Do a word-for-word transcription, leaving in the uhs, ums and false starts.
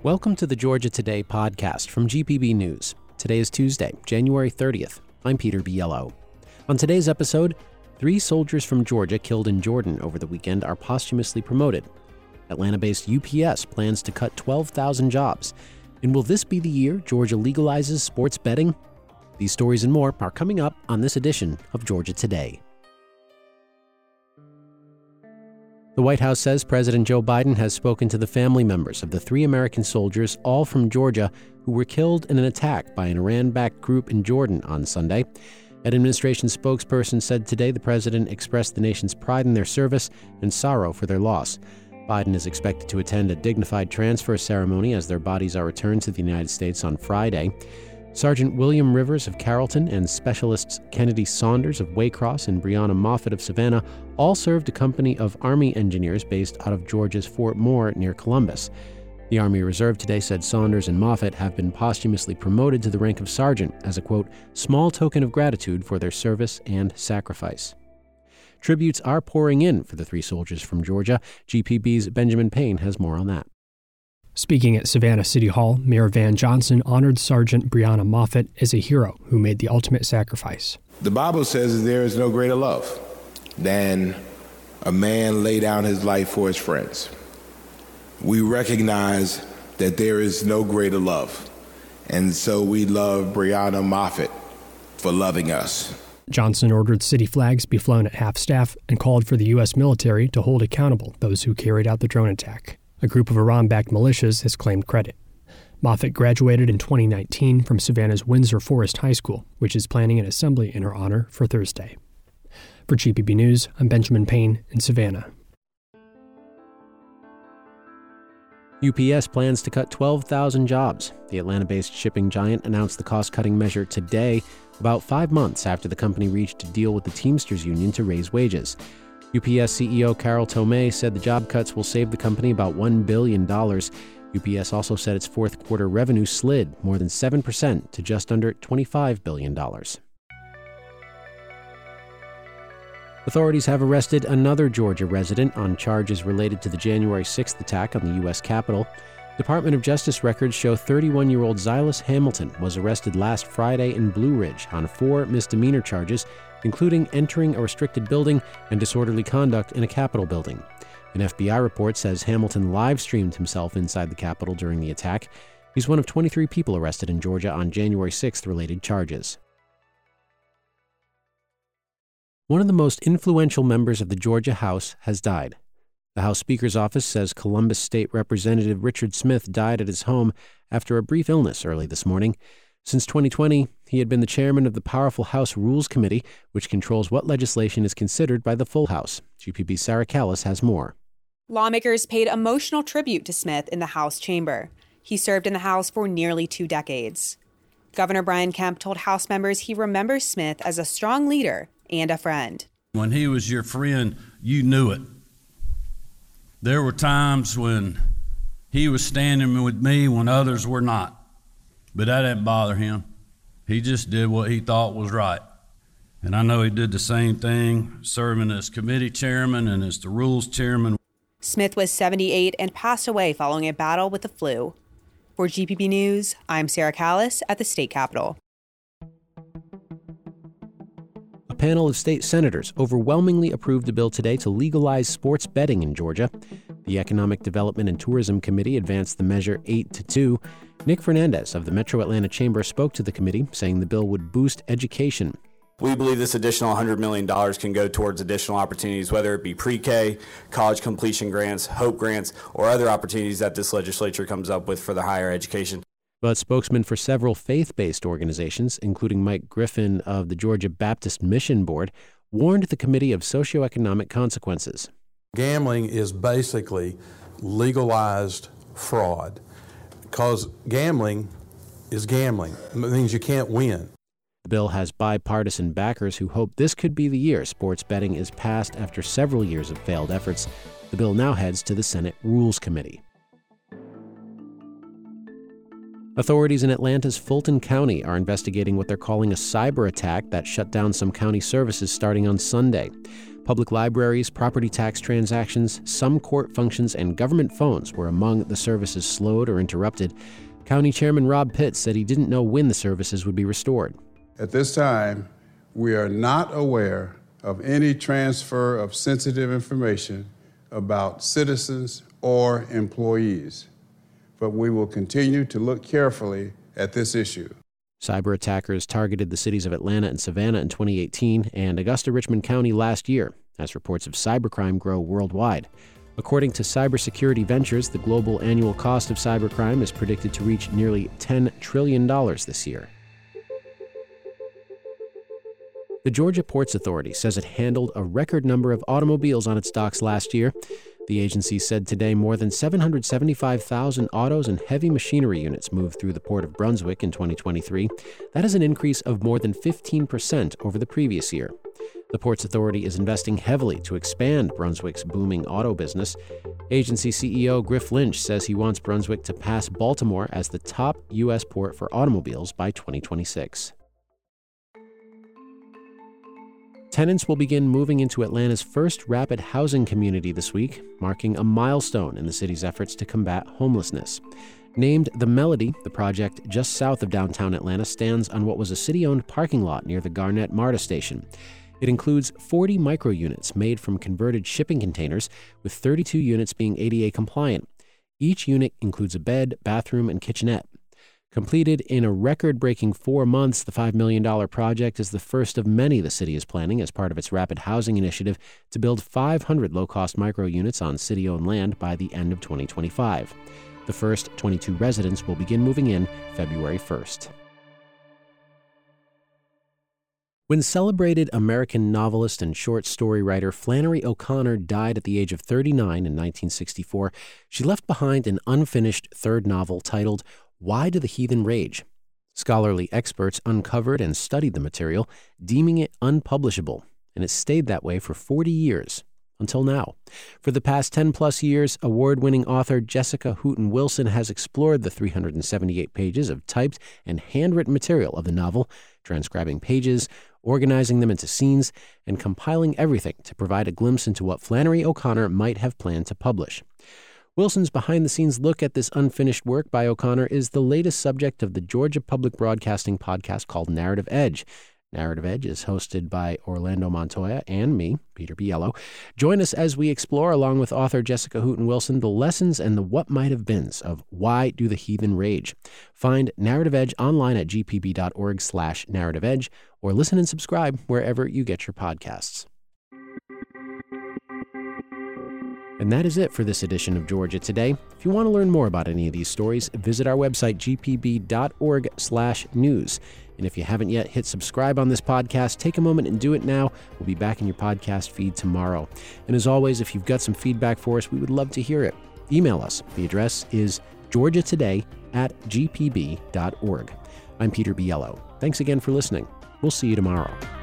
Welcome to the Georgia Today podcast from G P B News. Today is Tuesday, January thirtieth. I'm Peter Biello. On today's episode, three soldiers from Georgia killed in Jordan over the weekend are posthumously promoted. Atlanta-based U P S plans to cut twelve thousand jobs. And will this be the year Georgia legalizes sports betting? These stories and more are coming up on this edition of Georgia Today. The White House says President Joe Biden has spoken to the family members of the three American soldiers, all from Georgia, who were killed in an attack by an Iran-backed group in Jordan on Sunday. An administration spokesperson said today the president expressed the nation's pride in their service and sorrow for their loss. Biden is expected to attend a dignified transfer ceremony as their bodies are returned to the United States on Friday. Sergeant William Rivers of Carrollton and Specialists Kennedy Saunders of Waycross and Brianna Moffett of Savannah all served a company of Army engineers based out of Georgia's Fort Moore near Columbus. The Army Reserve today said Saunders and Moffett have been posthumously promoted to the rank of sergeant as a, quote, small token of gratitude for their service and sacrifice. Tributes are pouring in for the three soldiers from Georgia. G P B's Benjamin Payne has more on that. Speaking at Savannah City Hall, Mayor Van Johnson honored Sergeant Brianna Moffett as a hero who made the ultimate sacrifice. The Bible says there is no greater love than a man lay down his life for his friends. We recognize that there is no greater love, and so we love Brianna Moffett for loving us. Johnson ordered city flags be flown at half-staff and called for the U S military to hold accountable those who carried out the drone attack. A group of Iran-backed militias has claimed credit. Moffett graduated in twenty nineteen from Savannah's Windsor Forest High School, which is planning an assembly in her honor for Thursday. For G P B News, I'm Benjamin Payne in Savannah. U P S plans to cut twelve thousand jobs. The Atlanta-based shipping giant announced the cost-cutting measure today, about five months after the company reached a deal with the Teamsters Union to raise wages. U P S C E O Carol Tomé said the job cuts will save the company about one billion dollars. U P S also said its fourth quarter revenue slid more than seven percent to just under twenty-five billion dollars. Authorities have arrested another Georgia resident on charges related to the January sixth attack on the U S Capitol. Department of Justice records show thirty-one-year-old Xylus Hamilton was arrested last Friday in Blue Ridge on four misdemeanor charges, including entering a restricted building and disorderly conduct in a Capitol building. An F B I report says Hamilton live-streamed himself inside the Capitol during the attack. He's one of twenty-three people arrested in Georgia on January sixth related charges. One of the most influential members of the Georgia House has died. The House Speaker's office says Columbus State Representative Richard Smith died at his home after a brief illness early this morning. Since twenty twenty, he had been the chairman of the powerful House Rules Committee, which controls what legislation is considered by the full House. G P B's Sarah Callis has more. Lawmakers paid emotional tribute to Smith in the House chamber. He served in the House for nearly two decades. Governor Brian Kemp told House members he remembers Smith as a strong leader and a friend. When he was your friend, you knew it. There were times when he was standing with me when others were not. But that didn't bother him. He just did what he thought was right. And I know he did the same thing, serving as committee chairman and as the rules chairman. Smith was seventy-eight and passed away following a battle with the flu. For G P B News, I'm Sarah Callis at the state capitol. A panel of state senators overwhelmingly approved a bill today to legalize sports betting in Georgia. The Economic Development and Tourism Committee advanced the measure eight to two. Nick Fernandez of the Metro Atlanta Chamber spoke to the committee, saying the bill would boost education. We believe this additional one hundred million dollars can go towards additional opportunities, whether it be pre-K, college completion grants, HOPE grants, or other opportunities that this legislature comes up with for the higher education. But spokesman for several faith-based organizations, including Mike Griffin of the Georgia Baptist Mission Board, warned the committee of socioeconomic consequences. Gambling is basically legalized fraud, because gambling is gambling. It means you can't win. The bill has bipartisan backers who hope this could be the year sports betting is passed after several years of failed efforts. The bill now heads to the Senate Rules Committee. Authorities in Atlanta's Fulton County are investigating what they're calling a cyber attack that shut down some county services starting on Sunday. Public libraries, property tax transactions, some court functions, and government phones were among the services slowed or interrupted. County Chairman Rob Pitts said he didn't know when the services would be restored. At this time, we are not aware of any transfer of sensitive information about citizens or employees, but we will continue to look carefully at this issue. Cyber attackers targeted the cities of Atlanta and Savannah in twenty eighteen and Augusta-Richmond County last year, as reports of cybercrime grow worldwide. According to Cybersecurity Ventures, the global annual cost of cybercrime is predicted to reach nearly ten trillion dollars this year. The Georgia Ports Authority says it handled a record number of automobiles on its docks last year. The agency said today more than seven hundred seventy-five thousand autos and heavy machinery units moved through the Port of Brunswick in twenty twenty-three. That is an increase of more than fifteen percent over the previous year. The Ports Authority is investing heavily to expand Brunswick's booming auto business. Agency C E O Griff Lynch says he wants Brunswick to pass Baltimore as the top U S port for automobiles by twenty twenty-six. Tenants will begin moving into Atlanta's first rapid housing community this week, marking a milestone in the city's efforts to combat homelessness. Named The Melody, the project just south of downtown Atlanta stands on what was a city-owned parking lot near the Garnett MARTA station. It includes forty micro-units made from converted shipping containers, with thirty-two units being A D A compliant. Each unit includes a bed, bathroom, and kitchenette. Completed in a record-breaking four months, the five million dollars project is the first of many the city is planning as part of its rapid housing initiative to build five hundred low-cost micro-units on city-owned land by the end of twenty twenty-five. The first twenty-two residents will begin moving in February first. When celebrated American novelist and short story writer Flannery O'Connor died at the age of thirty-nine in nineteen sixty-four, she left behind an unfinished third novel titled Why Do the Heathen Rage? Scholarly experts uncovered and studied the material, deeming it unpublishable, and it stayed that way for forty years, until now. For the past ten-plus years, award-winning author Jessica Hooten Wilson has explored the three hundred seventy-eight pages of typed and handwritten material of the novel, transcribing pages, organizing them into scenes, and compiling everything to provide a glimpse into what Flannery O'Connor might have planned to publish. Wilson's behind-the-scenes look at this unfinished work by O'Connor is the latest subject of the Georgia Public Broadcasting podcast called Narrative Edge. Narrative Edge is hosted by Orlando Montoya and me, Peter Biello. Join us as we explore, along with author Jessica Hooten Wilson, the lessons and the what-might-have-beens of Why Do the Heathen Rage? Find Narrative Edge online at gpb.org slash narrative edge, or listen and subscribe wherever you get your podcasts. And that is it for this edition of Georgia Today. If you want to learn more about any of these stories, visit our website, gpb.org slash news. And if you haven't yet hit subscribe on this podcast, take a moment and do it now. We'll be back in your podcast feed tomorrow. And as always, if you've got some feedback for us, we would love to hear it. Email us. The address is georgiatoday at gpb.org. I'm Peter Biello. Thanks again for listening. We'll see you tomorrow.